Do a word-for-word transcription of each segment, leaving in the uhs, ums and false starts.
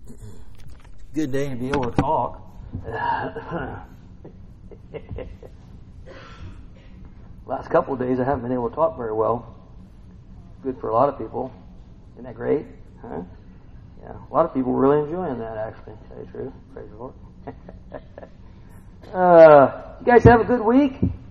Good day to be able to talk. Last couple of days I haven't been able to talk very well. Good for a lot of people. Isn't that great? Huh? Yeah, a lot of people are really enjoying that, actually, to tell you the truth. Praise the Lord. uh, you guys have a good week?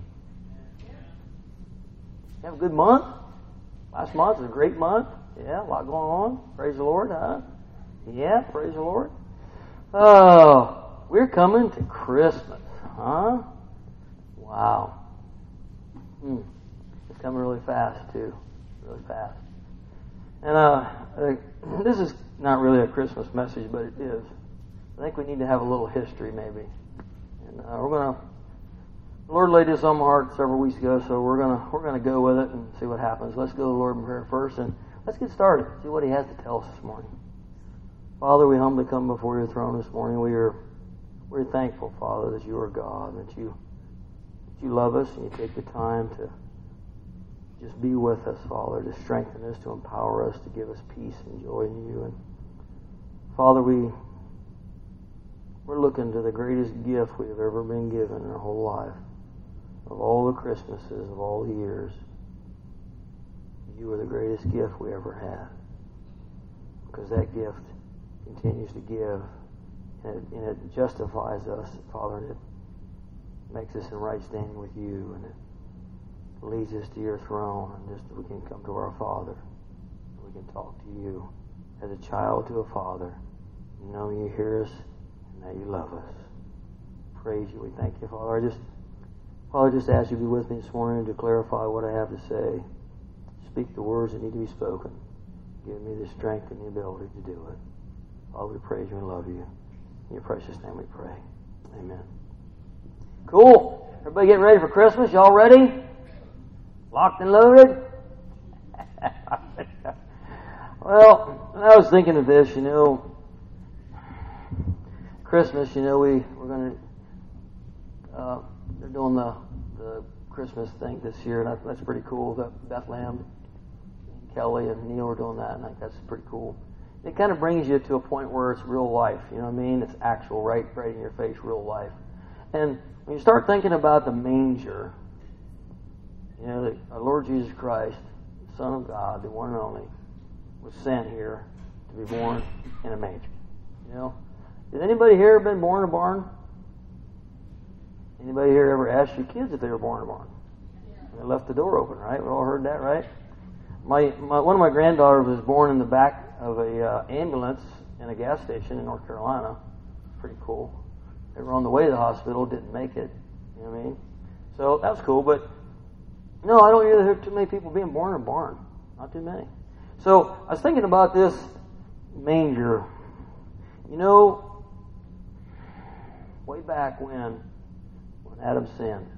Have a good month? Last month was a great month. Yeah, a lot going on. Praise the Lord, huh? Yeah, praise the Lord. Oh, we're coming to Christmas, huh? Wow. Hmm. It's coming really fast, too. Really fast. And uh, uh, this is not really a Christmas message, but it is. I think we need to have a little history, maybe. And uh, we're going to... The Lord laid this on my heart several weeks ago, so we're gonna we're gonna go with it and see what happens. Let's go to the Lord in prayer first, and let's get started. See what He has to tell us this morning. Father, we humbly come before Your throne this morning. We are we're thankful, Father, that You are God, that You that You love us, and You take the time to just be with us, Father, to strengthen us, to empower us, to give us peace and joy in You. And Father, we we're looking to the greatest gift we have ever been given in our whole life. Of all the Christmases, of all the years, You are the greatest gift we ever had. Because that gift continues to give, and it, and it justifies us, Father, and it makes us in right standing with You, and it leads us to Your throne, and just we can come to our Father, and we can talk to You as a child to a father. You know You hear us, and that You love us. Praise You. We thank You, Father. I just Father, just ask You to be with me this morning to clarify what I have to say. Speak the words that need to be spoken. Give me the strength and the ability to do it. Father, we praise You and love You. In Your precious name we pray. Amen. Cool. Everybody getting ready for Christmas? Y'all ready? Locked and loaded? Well, I was thinking of this, you know. Christmas, you know, we, we're going to... Uh, They're doing the, the Christmas thing this year, and that's pretty cool. The Bethlehem, Kelly and Neil are doing that, and I think that's pretty cool. It kind of brings you to a point where it's real life, you know what I mean? It's actual, right, right in your face, real life. And when you start thinking about the manger, you know, that our Lord Jesus Christ, the Son of God, the one and only, was sent here to be born in a manger. You know? Has anybody here been born in a barn? Anybody here ever asked your kids if they were born in a barn? They left the door open, right? We all heard that, right? My, my one of my granddaughters was born in the back of a uh, ambulance in a gas station in North Carolina. Pretty cool. They were on the way to the hospital, didn't make it. You know what I mean? So that was cool, but no, I don't hear too many people being born in a barn. Not too many. So I was thinking about this manger. You know, way back when Adam sinned.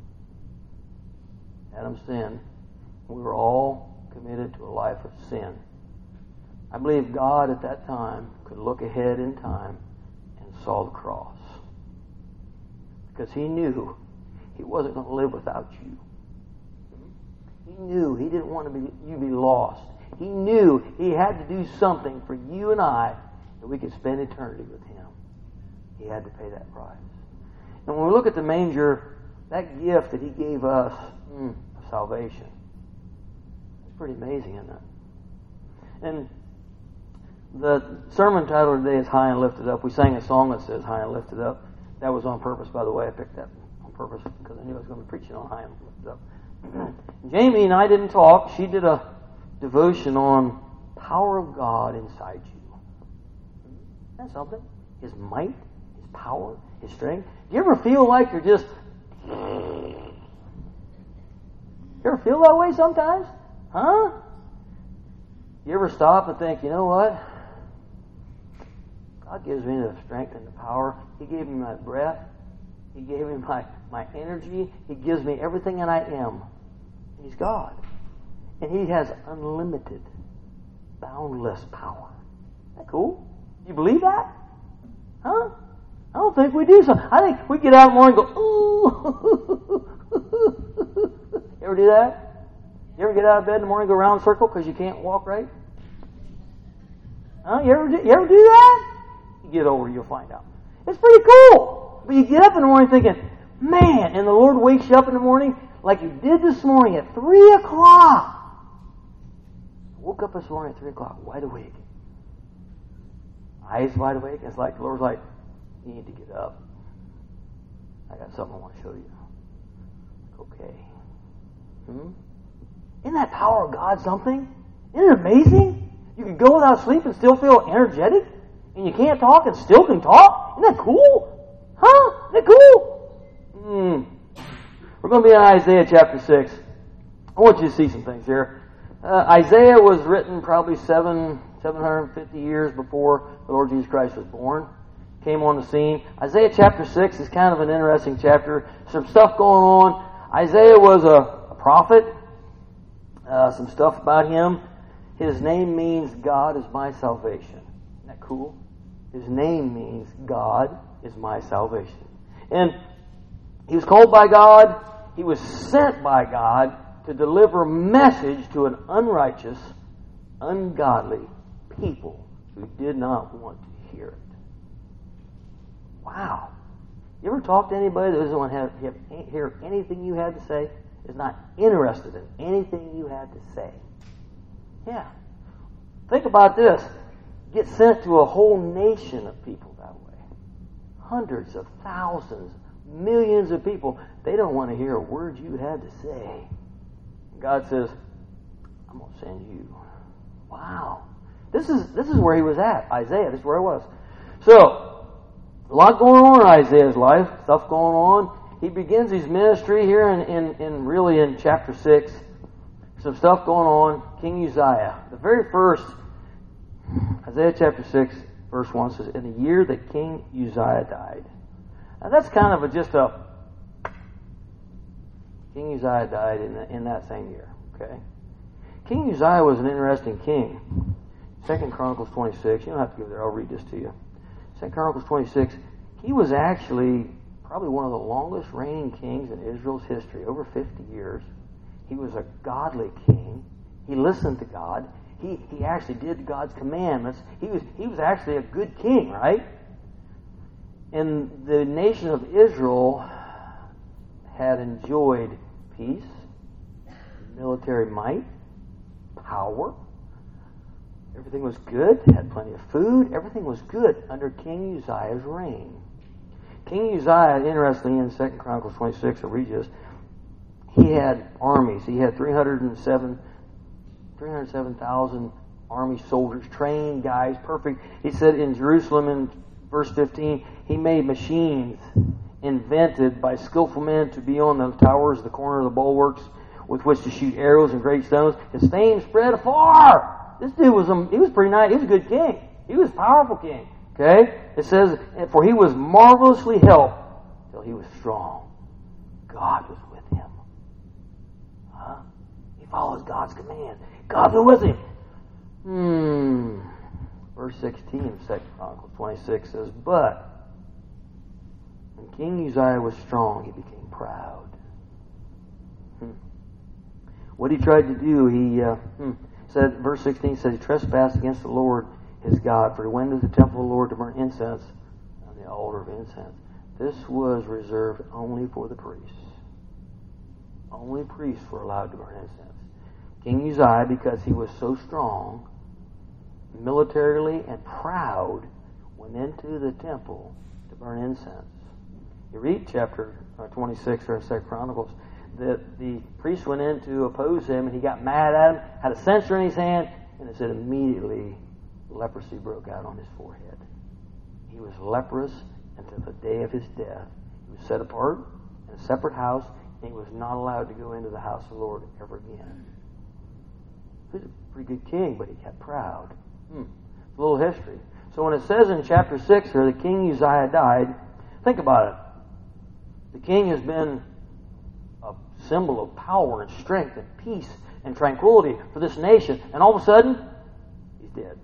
Adam sinned. We were all committed to a life of sin. I believe God at that time could look ahead in time and saw the cross. Because He knew He wasn't going to live without you. He knew He didn't want to be, you to be lost. He knew He had to do something for you and I that we could spend eternity with Him. He had to pay that price. And when we look at the manger, that gift that He gave us, mm, salvation, it's pretty amazing, isn't it? And the sermon title today is High and Lifted Up. We sang a song that says High and Lifted Up. That was on purpose, by the way. I picked that on purpose because I knew I was going to be preaching on High and Lifted Up. Jamie and I didn't talk. She did a devotion on power of God inside you. That's something. His might, His power, His strength. Do you ever feel like you're just... You ever feel that way sometimes? Huh? You ever stop and think, you know what? God gives me the strength and the power. He gave me my breath. He gave me my, my energy. He gives me everything that I am. He's God. And He has unlimited, boundless power. Isn't that cool? You believe that? Huh? I don't think we do so. I think we get out in the morning and go, ooh. You ever do that? You ever get out of bed in the morning and go around in a circle because you can't walk right? Huh? You ever do, you ever do that? get over, you'll find out. It's pretty cool. But you get up in the morning thinking, man, and the Lord wakes you up in the morning like you did this morning at three o'clock. I woke up this morning at three o'clock, wide awake. Eyes wide awake. It's like the Lord's like, you need to get up. I got something I want to show you. Okay. Hmm? Isn't that power of God something? Isn't it amazing? You can go without sleep and still feel energetic, and you can't talk and still can talk. Isn't that cool? Huh? Isn't that cool? Hmm. We're going to be in Isaiah chapter six. I want you to see some things here. Uh, Isaiah was written probably seven, seven hundred fifty years before the Lord Jesus Christ was born. Came on the scene. Isaiah chapter six is kind of an interesting chapter. Some stuff going on. Isaiah was a, a prophet. Uh, some stuff about him. His name means God is my salvation. Isn't that cool? His name means God is my salvation. And he was called by God. He was sent by God to deliver a message to an unrighteous, ungodly people who did not want to hear it. Wow. You ever talk to anybody that doesn't want to have, have, hear anything you had to say? Is not interested in anything you had to say? Yeah. Think about this. Get sent to a whole nation of people that way. Hundreds of thousands, millions of people. They don't want to hear a word you had to say. God says, I'm going to send you. Wow. This is this is where he was at. Isaiah, this is where he was. So, a lot going on in Isaiah's life. Stuff going on. He begins his ministry here in, in, in really in chapter six. Some stuff going on. King Uzziah. The very first, Isaiah chapter six, verse one says, in the year that King Uzziah died. Now that's kind of a, just a, King Uzziah died in, the, in that same year. Okay? King Uzziah was an interesting king. Second Chronicles twenty-six. You don't have to go there. I'll read this to you. Second Chronicles twenty-six. He was actually probably one of the longest reigning kings in Israel's history, over fifty years. He was a godly king. He listened to God. He he actually did God's commandments. He was he was actually a good king, right? And the nation of Israel had enjoyed peace, military might, power. Everything was good. Had plenty of food. Everything was good under King Uzziah's reign. King Uzziah, interestingly, in Second Chronicles twenty-six, I'll read this, he had armies. He had three hundred seven thousand army soldiers, trained guys, perfect. He said in Jerusalem in verse fifteen, he made machines invented by skillful men to be on the towers, the corner of the bulwarks, with which to shoot arrows and great stones. His fame spread afar. This dude was a, he was pretty nice. He was a good king. He was a powerful king. Okay? It says, for he was marvelously helped till he was strong. God was with him. Huh? He follows God's command. God was with him. Hmm. Verse sixteen of Second Chronicles twenty-six says, but when King Uzziah was strong, he became proud. Hmm. What he tried to do, he uh, hmm, said, verse sixteen says, he trespassed against the Lord his God, for he went into the temple of the Lord to burn incense on the altar of incense. This was reserved only for the priests. Only priests were allowed to burn incense. King Uzziah, because he was so strong, militarily and proud, went into the temple to burn incense. You read chapter twenty-six or Second Chronicles, that the priest went in to oppose him, and he got mad at him, had a censer in his hand, and it said immediately leprosy broke out on his forehead. He was leprous until the day of his death. He was set apart in a separate house, and he was not allowed to go into the house of the Lord ever again. He was a pretty good king, but he got proud. Hmm. A little history. So when it says in chapter six here, the King Uzziah died, think about it. The king has been a symbol of power and strength and peace and tranquility for this nation, and all of a sudden, he's dead.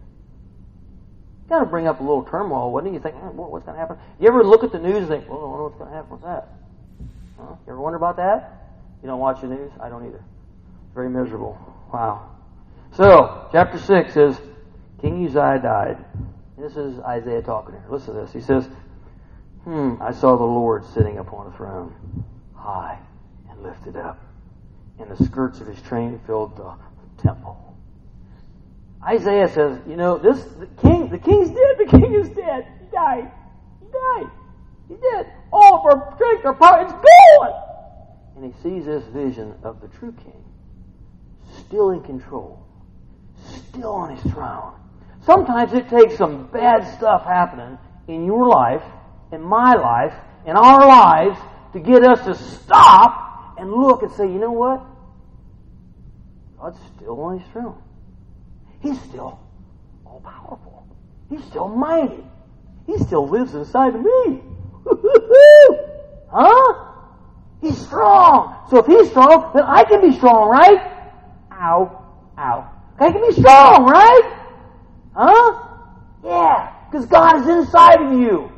Got to bring up a little turmoil, wouldn't it? You think, oh, what's going to happen? You ever look at the news and think, well, I don't know what's going to happen with that? Huh? You ever wonder about that? You don't watch the news? I don't either. It's very miserable. Wow. So, chapter six says, King Uzziah died. And this is Isaiah talking here. Listen to this. He says, Hmm, I saw the Lord sitting upon a throne, high and lifted up, and the skirts of his train filled the temple. Isaiah says, you know, this the king, the king's dead. The king is dead. He died. He died. He's dead. All of our strength, our power, it's gone. And he sees this vision of the true king, still in control, still on his throne. Sometimes it takes some bad stuff happening in your life, in my life, in our lives, to get us to stop and look and say, you know what? God's still on his throne. He's still all-powerful. He's still mighty. He still lives inside of me. Huh? He's strong. So if he's strong, then I can be strong, right? Ow. Ow. I can be strong, right? Huh? Yeah. Because God is inside of you.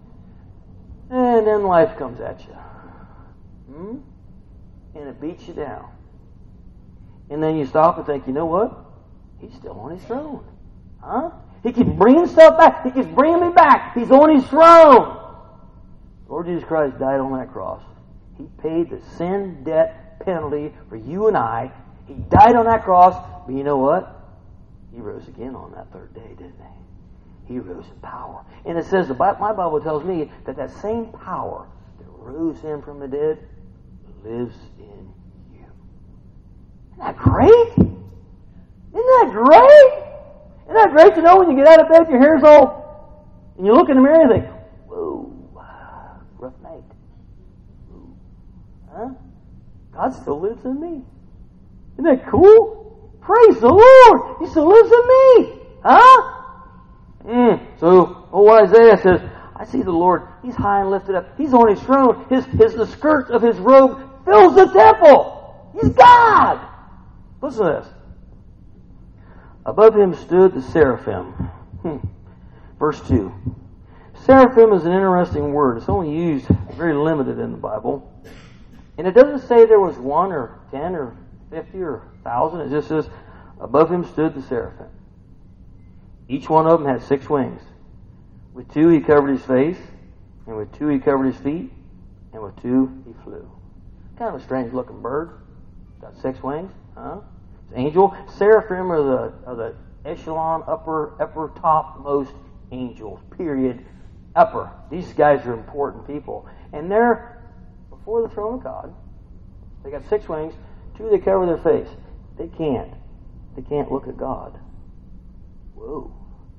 And then life comes at you. Hmm? And it beats you down. And then you stop and think, you know what? He's still on his throne. Huh? He keeps bringing stuff back. He keeps bringing me back. He's on his throne. Lord Jesus Christ died on that cross. He paid the sin debt penalty for you and I. He died on that cross. But you know what? He rose again on that third day, didn't he? He rose in power. And it says, the Bible, my Bible tells me that that same power that rose him from the dead lives in you. Isn't that great? Isn't that great? Isn't that great to know when you get out of bed, your hair's all, and you look in the mirror and you think, whoa, rough night. Whoa. Huh? God still lives in me. Isn't that cool? Praise the Lord. He still lives in me. Huh? Mm. So, oh, Isaiah says, I see the Lord. He's high and lifted up. He's on his throne. His, his, the skirts of his robe fills the temple. He's God. Listen to this. Above him stood the seraphim. Hmm. Verse two. Seraphim is an interesting word. It's only used very limited in the Bible. And it doesn't say there was one or ten or fifty or a thousand. It just says, above him stood the seraphim. Each one of them had six wings. With two he covered his face, and with two he covered his feet, and with two he flew. Kind of a strange looking bird. Got six wings, huh? It's angel. Seraphim are the are the echelon, upper, upper topmost angels. Period. Upper. These guys are important people, and they're before the throne of God. They got six wings. Two they cover their face. They can't. They can't look at God. Whoa.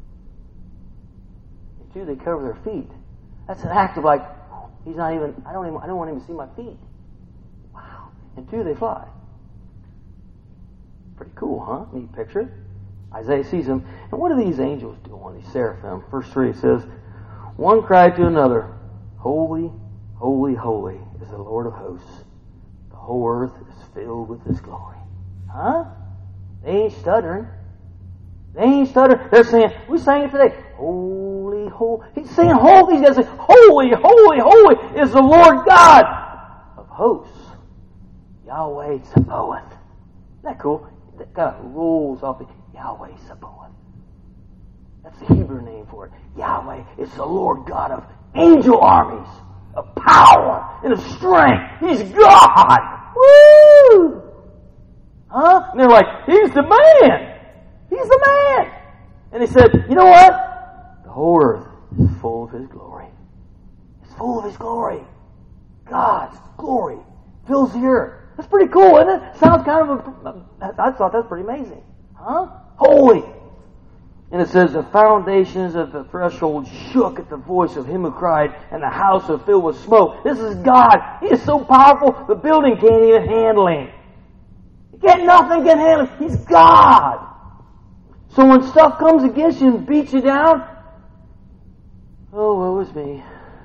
And two, they cover their feet. That's an act of like, he's not even, I don't even, I don't want him to see my feet. Wow. And two, they fly. Pretty cool, huh? Neat picture. Isaiah sees them. And what do these angels do on these seraphim? Verse three says, one cried to another, holy, holy, holy is the Lord of hosts. The whole earth is filled with his glory. Huh? They ain't stuttering. They ain't stuttering. They're saying, we sang it today. Holy, holy. He's saying holy. He's saying, holy, holy, holy is the Lord God of hosts. Yahweh Sabaoth. Isn't that cool? That kind of rolls off the Yahweh Sabaoth. That's the Hebrew name for it. Yahweh is the Lord God of angel armies, of power and of strength. He's God. Woo! Huh? And they're like, he's the man. He's the man. And he said, you know what? The whole earth is full of his glory. It's full of his glory. God's glory fills the earth. That's pretty cool, isn't it? Sounds kind of, a, I thought that's pretty amazing. Huh? Holy. And it says, the foundations of the threshold shook at the voice of him who cried, and the house was filled with smoke. This is God. He is so powerful, the building can't even handle him. Can't, nothing can handle him. He's God. So when stuff comes against you and beats you down, oh, woe is me.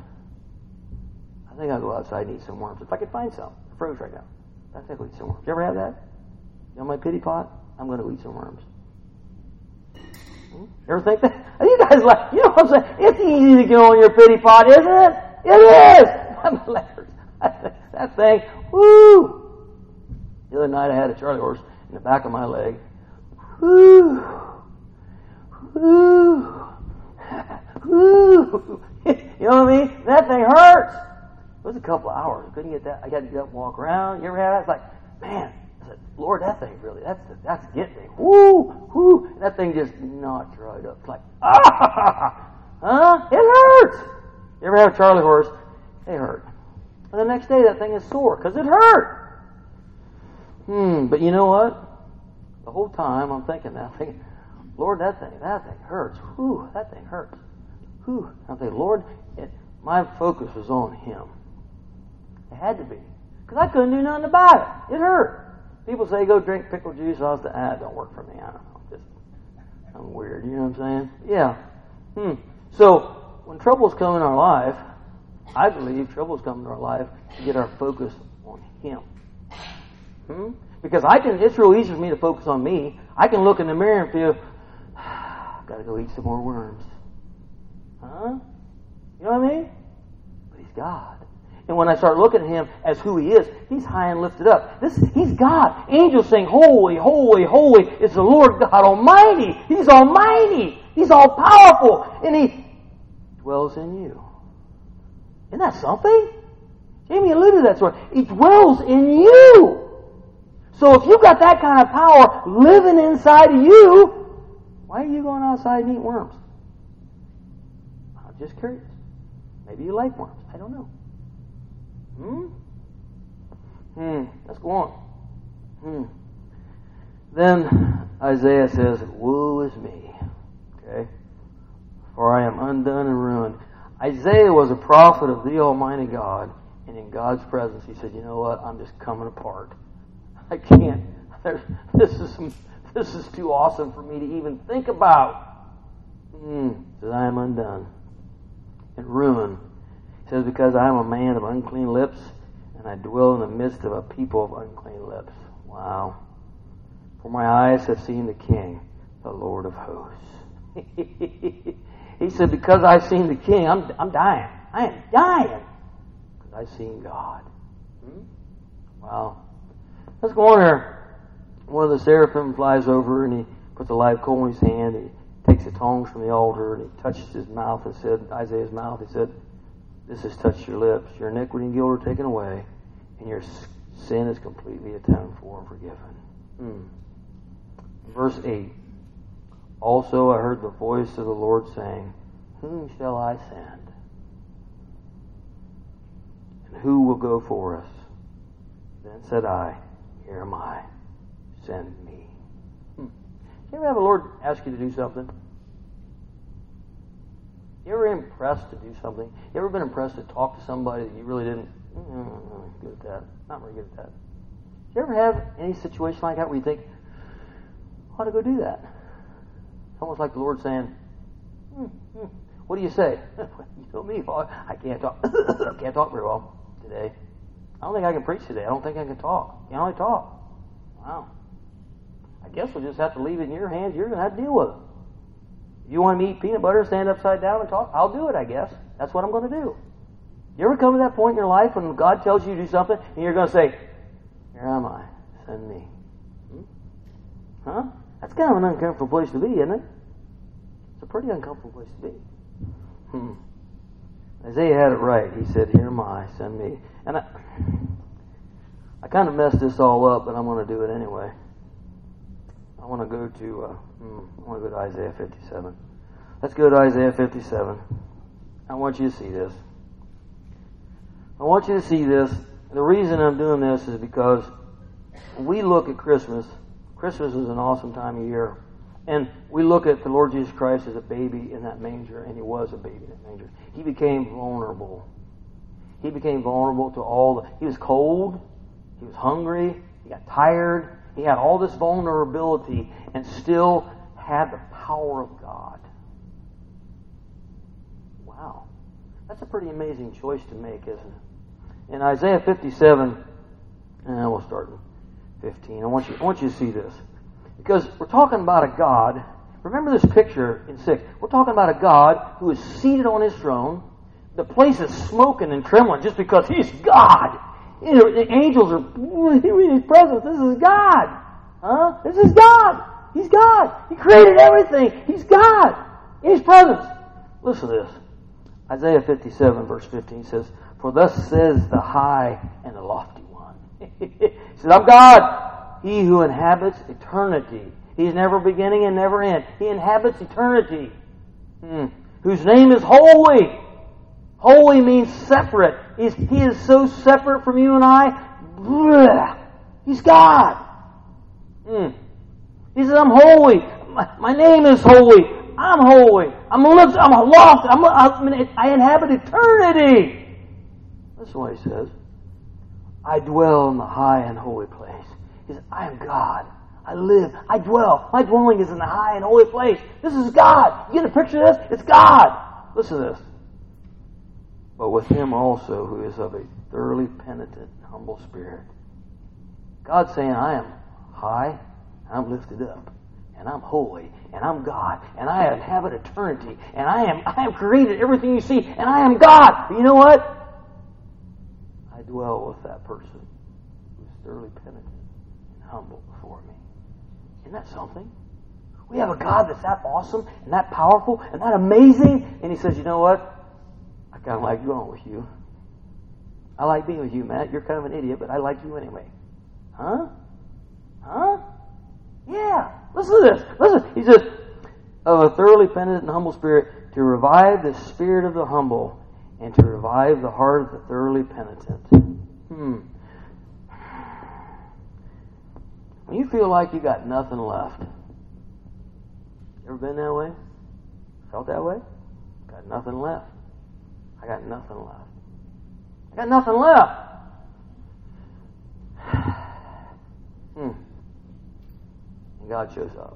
I think I'll go outside and eat some worms. If I could find some. They're froze right now. I think I'll eat some worms. You ever have that? You know my pity pot? I'm going to eat some worms. Hmm? You ever think that? Are you guys like, you know what I'm saying? It's easy to get on your pity pot, isn't it? It is! That thing, woo! The other night I had a Charlie horse in the back of my leg. Woo! Woo! Ooh. You know what I mean? That thing hurts. It was a couple of hours. I couldn't get that. I got to get up and walk around. You ever had that? It's like, man, I said, Lord, that thing really, that's that's getting me. Woo, woo. That thing just knocked right up. It's like, ah, huh? It hurts. You ever have a Charlie horse? They hurt. And the next day, that thing is sore because it hurt. Hmm. But you know what? The whole time I'm thinking that, I'm thinking, Lord, that thing, that thing hurts. Whew, that thing hurts. Whew. I'm thinking, Lord, it, my focus was on Him. It had to be. Because I couldn't do nothing about it. It hurt. People say, go drink pickle juice. I was like, ah, it don't work for me. I don't know. Just, I'm weird. You know what I'm saying? Yeah. Hmm. So, when troubles come in our life, I believe troubles come in our life to get our focus on Him. Hmm? Because I can, it's real easy for me to focus on me. I can look in the mirror and feel, I've got to go eat some more worms. Huh? You know what I mean? But He's God. And when I start looking at Him as who He is, He's high and lifted up. This, He's God. Angels sing, holy, holy, holy is the Lord God Almighty. He's almighty. He's all powerful. And He dwells in you. Isn't that something? Jamie alluded to that story. He dwells in you. So if you've got that kind of power living inside of you, why are you going outside and eating worms? I'm just curious. Maybe you like worms. I don't know. Hmm? Hmm. Let's go on. Hmm. Then Isaiah says, woe is me. Okay? For I am undone and ruined. Isaiah was a prophet of the Almighty God, and in God's presence he said, you know what? I'm just coming apart. I can't. This is this is too awesome for me to even think about. Hmm. He says, I am undone and ruined. He says, because I am a man of unclean lips, and I dwell in the midst of a people of unclean lips. Wow. For my eyes have seen the King, the Lord of hosts. He said, because I've seen the King, I'm I'm dying. I am dying. Because I've seen God. Hmm? Wow. Let's go on here. One of the seraphim flies over and he puts a live coal in his hand. He takes the tongs from the altar and he touches his mouth and said, Isaiah's mouth, he said, this has touched your lips. Your iniquity and guilt are taken away, and your sin is completely atoned for and forgiven. Hmm. Verse eight. Also I heard the voice of the Lord saying, whom shall I send? And who will go for us? Then said I, here am I, send me. Hmm. You ever have the Lord ask you to do something? You ever impressed to do something? You ever been impressed to talk to somebody that you really didn't? Mm, I'm not really good at that. Not very good at that. You ever have any situation like that where you think, I ought to go do that? It's almost like the Lord saying, hmm, hmm. What do you say? You know me, I can't talk. I can't talk very well today. I don't think I can preach today. I don't think I can talk. Can I only talk? Wow. I guess we'll just have to leave it in your hands. You're going to have to deal with it. If you want me to eat peanut butter, stand upside down and talk, I'll do it, I guess. That's what I'm going to do. You ever come to that point in your life when God tells you to do something and you're going to say, here am I, send me. Hmm? Huh? That's kind of an uncomfortable place to be, isn't it? It's a pretty uncomfortable place to be. Hmm. Isaiah had it right. He said, here am I, send me. And I, I kind of messed this all up, but I'm going to do it anyway. I want to go to, uh, hmm, I want to go to Isaiah fifty-seven. Let's go to Isaiah fifty-seven. I want you to see this. I want you to see this. The reason I'm doing this is because when we look at Christmas, Christmas is an awesome time of year. And we look at the Lord Jesus Christ as a baby in that manger, and He was a baby in that manger. He became vulnerable. He became vulnerable to all the... He was cold. He was hungry. He got tired. He had all this vulnerability and still had the power of God. Wow. That's a pretty amazing choice to make, isn't it? In Isaiah fifty-seven, and we'll start in fifteen. I want you, I want you to see this. Because we're talking about a God. Remember this picture in six. We're talking about a God who is seated on His throne. The place is smoking and trembling just because He's God. You know, the angels are in His presence. This is God. Huh? This is God. He's God. He created everything. He's God in His presence. Listen to this. Isaiah fifty-seven, verse fifteen says, "For thus says the high and the lofty one." He says, "I'm God, he who inhabits eternity." He's never beginning and never end. He inhabits eternity. Hmm. Whose name is holy. Holy means separate. He's, he is so separate from you and I. Blech. He's God. Hmm. He says, "I'm holy. My, my name is holy. I'm holy. I'm lift, I'm aloft. I'm, I'm, I inhabit eternity." That's what he says. "I dwell in the high and holy place." He says, "I am God. I live. I dwell. My dwelling is in the high and holy place." This is God. You get a picture of this? It's God. Listen to this. "But with him also who is of a thoroughly penitent and humble spirit." God's saying, I am high, I'm lifted up, and I'm holy, and I'm God, and I inhabit eternity, and I am I have created everything you see, and I am God. But you know what? I dwell with that person who's thoroughly penitent and humble before me. Isn't that something? We have a God that's that awesome and that powerful and that amazing, and He says, you know what? I kind of like going with you. I like being with you, Matt. You're kind of an idiot, but I like you anyway. Huh? Huh? Yeah. Listen to this. Listen. He says, "Of a thoroughly penitent and humble spirit, to revive the spirit of the humble, and to revive the heart of the thoroughly penitent." Hmm. When you feel like you got nothing left, ever been that way? Felt that way? Got nothing left. I got nothing left. I got nothing left. Hmm. And God shows up.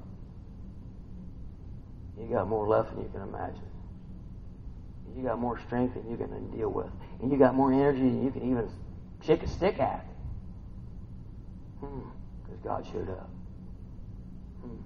You got more left than you can imagine. You got more strength than you can deal with. And you got more energy than you can even shake a stick at. Hmm. Because God showed up. Hmm.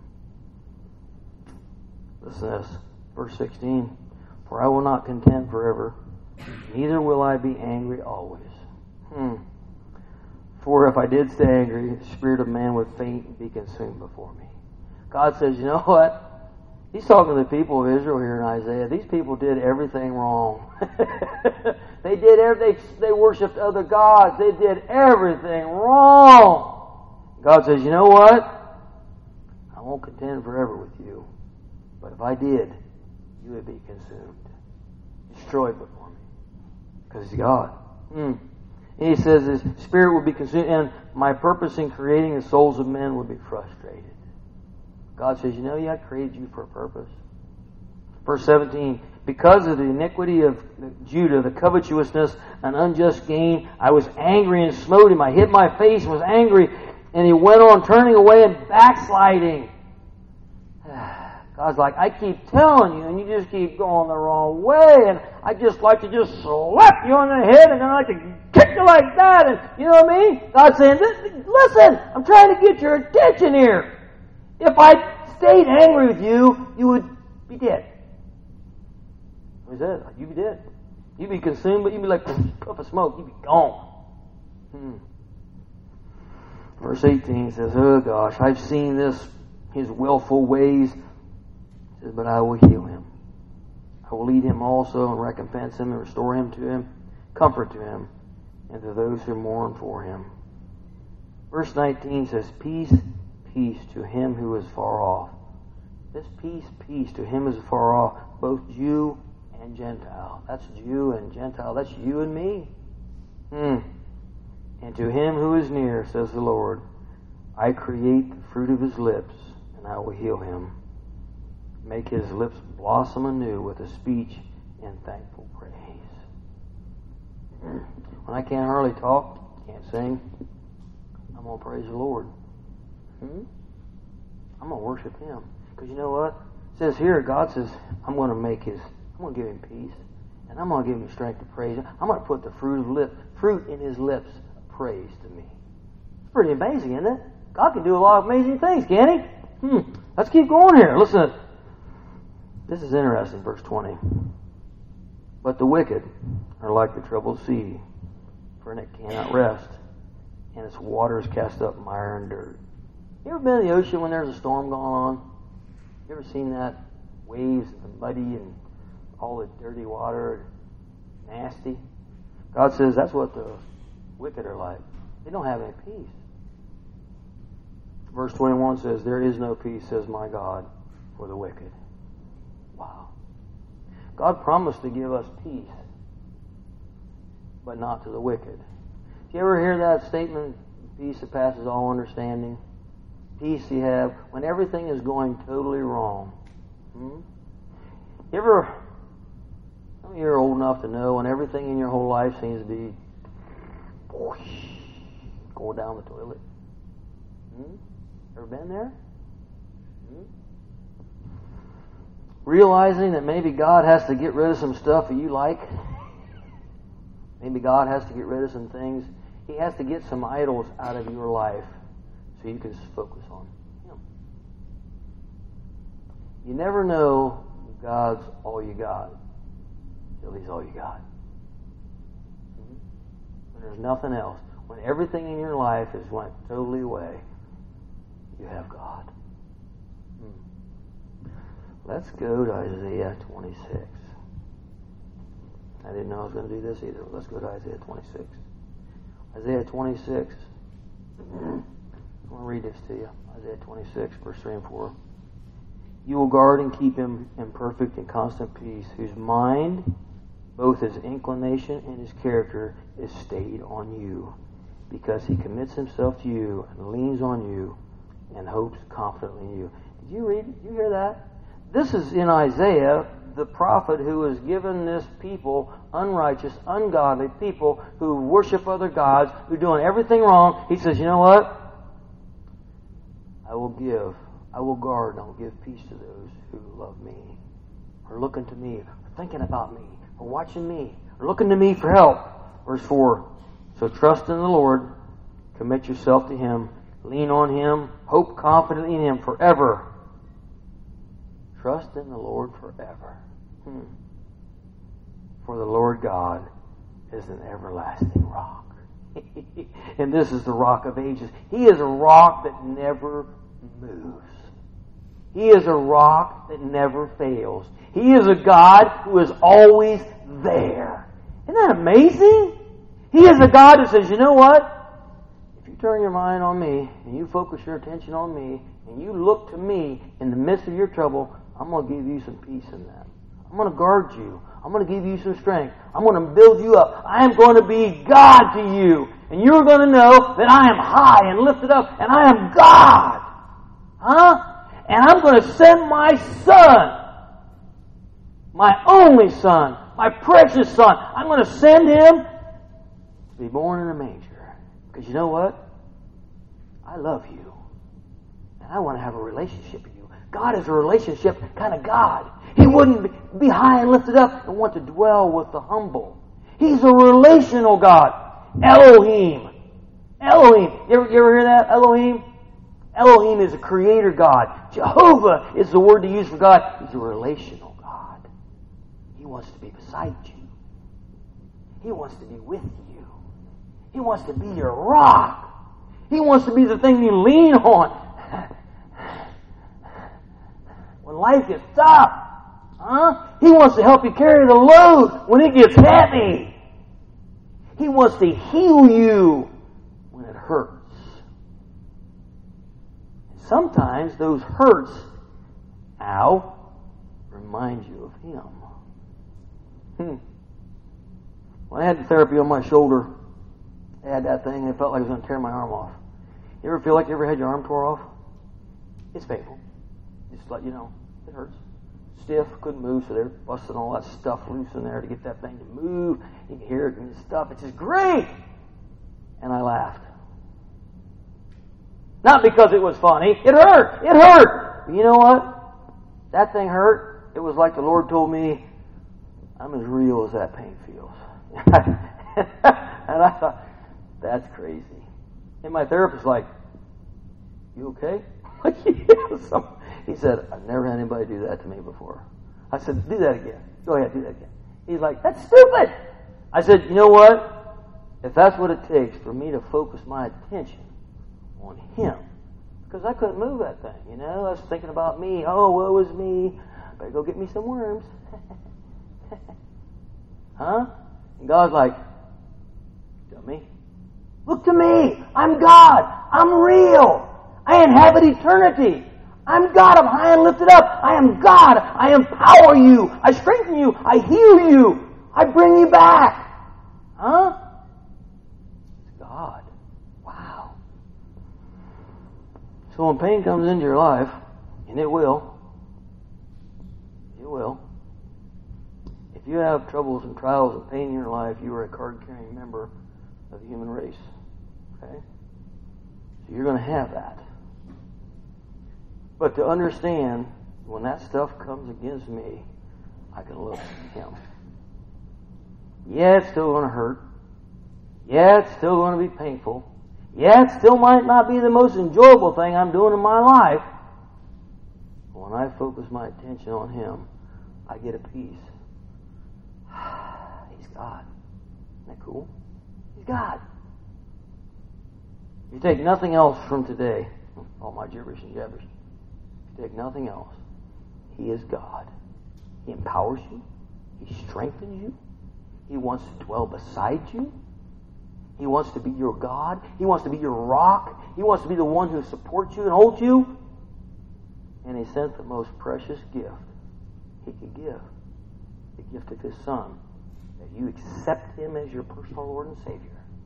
Listen to this. Verse sixteen. "For I will not contend forever, neither will I be angry always." Hmm. "For if I did stay angry, the spirit of man would faint and be consumed before me." God says, you know what? He's talking to the people of Israel here in Isaiah. These people did everything wrong. They did everything. They worshipped other gods. They did everything wrong. God says, you know what? I won't contend forever with you. But if I did, you would be consumed, destroyed before me. Because He's God. Hmm. He says His spirit will be consumed, and my purpose in creating the souls of men will be frustrated. God says, you know, yeah, I created you for a purpose. Verse seventeen, "Because of the iniquity of Judah, the covetousness and unjust gain, I was angry and smote him. I hid my face and was angry, and he went on turning away and backsliding." God's like, I keep telling you, and you just keep going the wrong way, and I just like to just slap you on the head, and I like to kick you like that, and you know what I mean? God's saying, listen, I'm trying to get your attention here. If I stayed angry with you, you would be dead. He said, you'd be dead. You'd be consumed, but you'd be like a puff of smoke. You'd be gone. Hmm. Verse eighteen says, oh gosh, I've seen this, his willful ways. He says, but I will heal him. I will lead him also and recompense him and restore him to him, comfort to him, and to those who mourn for him. Verse nineteen says, peace, peace to him who is far off. This peace, peace to him who is far off, both Jew and Gentile. That's Jew and Gentile. That's you and me. Hmm. And to him who is near, says the Lord, I create the fruit of his lips, and I will heal him. Make his lips blossom anew with a speech in thankful praise. When I can't hardly talk, can't sing, I'm going to praise the Lord. Hmm? I'm going to worship him. Because you know what? It says here, God says, I'm going to make his, I'm going to give him peace. And I'm going to give him strength to praise him. I'm going to put the fruit of lip, fruit in his lips of praise to me. It's pretty amazing, isn't it? God can do a lot of amazing things, can't he? Hmm. Let's keep going here. Listen. This is interesting, verse twenty. But the wicked are like the troubled sea, for it cannot rest, and its waters cast up mire and dirt. You ever been in the ocean when there's a storm going on? You ever seen that? Waves and muddy and all the dirty water, nasty. God says that's what the wicked are like. They don't have any peace. Verse twenty-one says, there is no peace, says my God, for the wicked. Wow. God promised to give us peace, but not to the wicked. Do you ever hear that statement, peace that passes all understanding? Peace you have when everything is going totally wrong. Hmm? You ever, some of you are old enough to know when everything in your whole life seems to be whoosh, going down the toilet? Hmm? Ever been there? Hmm? Realizing that maybe God has to get rid of some stuff that you like. Maybe God has to get rid of some things. He has to get some idols out of your life so you can focus on Him. You never know God's all you got till He's all you got. When there's nothing else, when everything in your life is went totally away, you have God. Hmm. Let's go to Isaiah twenty-six. I didn't know I was going to do this either. Let's go to Isaiah twenty-six. Isaiah twenty-six. I'm going to read this to you. Isaiah twenty-six, verse three and four. You will guard and keep him in perfect and constant peace, whose mind, both his inclination and his character, is stayed on you, because he commits himself to you and leans on you and hopes confidently in you. Did you read? Did you hear that? This is in Isaiah, the prophet who has given this people, unrighteous, ungodly people who worship other gods, who are doing everything wrong. He says, you know what? I will give, I will guard, and I will give peace to those who love me, are looking to me, are thinking about me, are watching me, are looking to me for help. Verse four. So trust in the Lord, commit yourself to Him, lean on Him, hope confidently in Him forever. Trust in the Lord forever. Hmm. For the Lord God is an everlasting rock. And this is the rock of ages. He is a rock that never moves. He is a rock that never fails. He is a God who is always there. Isn't that amazing? He is a God who says, you know what? If you turn your mind on me and you focus your attention on me and you look to me in the midst of your trouble, I'm going to give you some peace in that. I'm going to guard you. I'm going to give you some strength. I'm going to build you up. I am going to be God to you. And you're going to know that I am high and lifted up and I am God. Huh? And I'm going to send my Son, my only Son, my precious Son. I'm going to send Him to be born in a manger. Because you know what? I love you. And I want to have a relationship with you. God is a relationship kind of God. He wouldn't be high and lifted up and want to dwell with the humble. He's a relational God. Elohim. Elohim. You ever, you ever hear that? Elohim? Elohim is a creator God. Jehovah is the word to use for God. He's a relational God. He wants to be beside you. He wants to be with you. He wants to be your rock. He wants to be the thing you lean on when life gets tough. Huh? He wants to help you carry the load when it gets heavy. He wants to heal you when it hurts. Sometimes those hurts, ow, remind you of Him. Hmm. When I had the therapy on my shoulder, I had that thing and it felt like I was going to tear my arm off. You ever feel like you ever had your arm tore off? It's painful. Just let you know, it hurts. Stiff, couldn't move, so they're busting all that stuff loose in there to get that thing to move. You can hear it and stuff. It's just great. And I laughed. Not because it was funny. It hurt. It hurt. But you know what? That thing hurt. It was like the Lord told me, I'm as real as that pain feels. And I thought, that's crazy. And my therapist was like, you okay? He said, I've never had anybody do that to me before. I said, do that again. Go ahead, do that again. He's like, that's stupid. I said, you know what? If that's what it takes for me to focus my attention on Him, because I couldn't move that thing, you know. I was thinking about me. Oh, woe is me. Better go get me some worms. Huh? And God's like, dummy. Look to me. I'm God. I'm real. I inhabit eternity. I'm God. I'm high and lifted up. I am God. I empower you. I strengthen you. I heal you. I bring you back. Huh? It's God. Wow. So when pain comes into your life, and it will, it will. If you have troubles and trials and pain in your life, you are a card-carrying member of the human race. Okay? So you're going to have that. But to understand, when that stuff comes against me, I can look at Him. Yeah, it's still going to hurt. Yeah, it's still going to be painful. Yeah, it still might not be the most enjoyable thing I'm doing in my life. But when I focus my attention on Him, I get a peace. He's God. Isn't that cool? He's God. You take nothing else from today, all my gibberish and jabberish. You take nothing else. He is God. He empowers you. He strengthens you. He wants to dwell beside you. He wants to be your God. He wants to be your rock. He wants to be the one who supports you and holds you. And He sent the most precious gift He could give. The gift of His Son. That you accept Him as your personal Lord and Savior.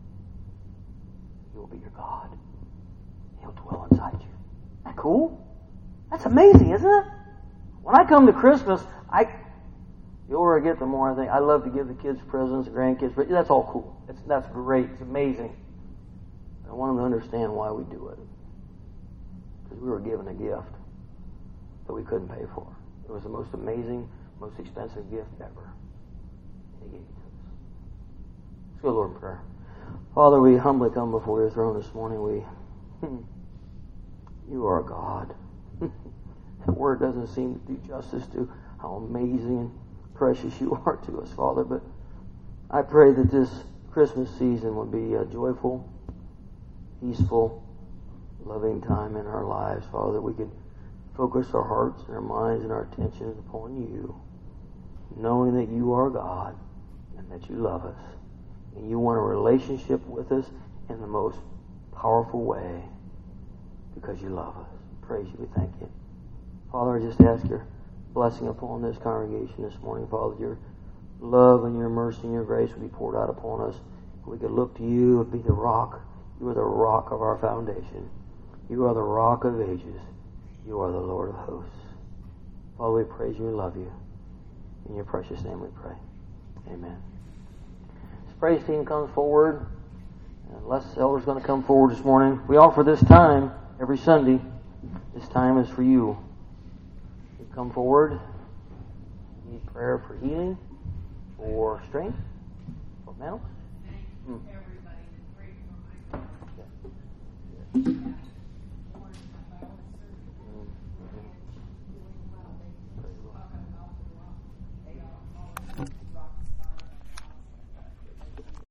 He will be your God. He'll dwell inside you. Isn't that cool? That's amazing, isn't it? When I come to Christmas, I the older I get, the more I think I love to give the kids presents, the grandkids presents. That's all cool. It's, that's great. It's amazing. I want them to understand why we do it. Because we were given a gift that we couldn't pay for. It was the most amazing, most expensive gift ever. He gave it to us. Let's go, Lord, in prayer. Father, we humbly come before Your throne this morning. We, You are God. The word doesn't seem to do justice to how amazing and precious You are to us, Father. But I pray that this Christmas season would be a joyful, peaceful, loving time in our lives, Father, that we could focus our hearts and our minds and our attention upon You, knowing that You are God and that You love us. And You want a relationship with us in the most powerful way because You love us. Praise You. We thank You. Father, I just ask Your blessing upon this congregation this morning. Father, Your love and Your mercy and Your grace would be poured out upon us. We could look to You and be the rock. You are the rock of our foundation. You are the rock of ages. You are the Lord of hosts. Father, we praise You and love You. In Your precious name we pray. Amen. This praise team comes forward. Unless the elder's going to come forward this morning. We offer this time every Sunday. This time is for you. You come forward. You need prayer for healing, for strength, for mental. Hmm. Everybody is praying for my God.